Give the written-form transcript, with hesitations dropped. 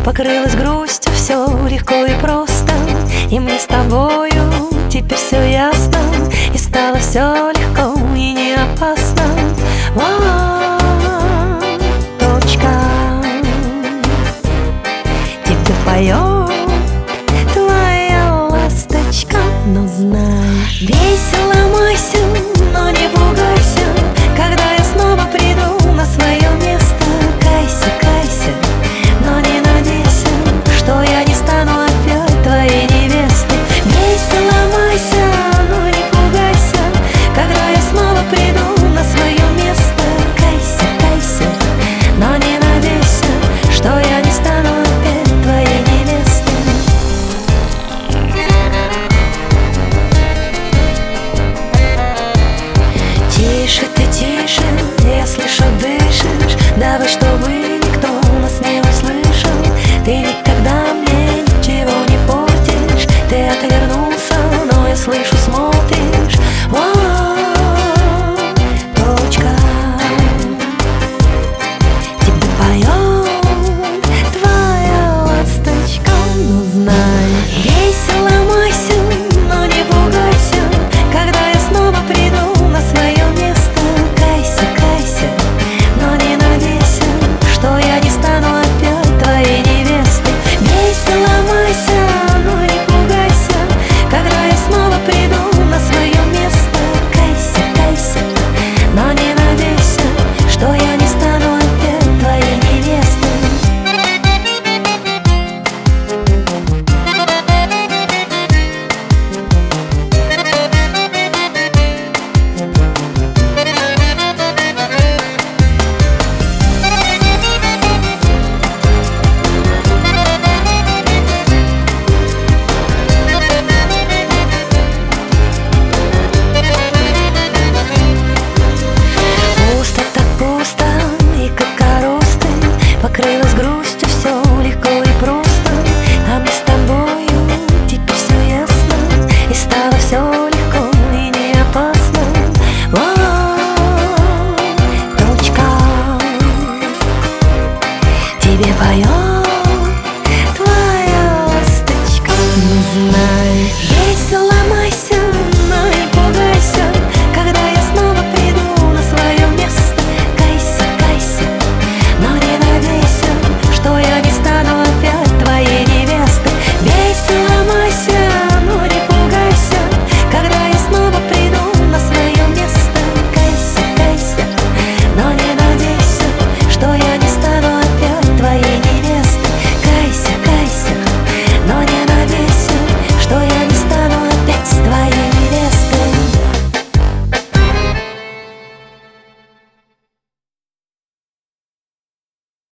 покрылось грустью все легко и просто. И мне с тобою теперь все ясно, и стало все легко и не опасно. Точка. Тебе поет твоя ласточка, но знай, весело майся, но не пугайся, когда я снова приду на свое место. Кайся, кайся, но не надейся, что я не стану опять твоей невестой. Весело майся, но не пугайся, когда я снова приду на свое место. Кайся, кайся, но не надейся, что я не стану опять твоей невестой. Тише ты, тише, я слышу, дышишь. Давай, чтобы никто нас не услышал. Ты никогда мне ничего не портишь. Ты отвернулся, но я слышу, смотришь. Точка. Тебе поет твоя ласточка, но знай, весело майся, но не пугайся, когда я снова приду на свое место. Кайся, кайся, но не надейся, что я не стану опять твоей невестой. Весело майся, но не пугайся, когда я снова приду на свое место. Кайся, кайся, но не надейся, что я не стану опять твоей невестой. Пусто так пусто, и как коросты, покрылось грустью все легко и просто. А мне с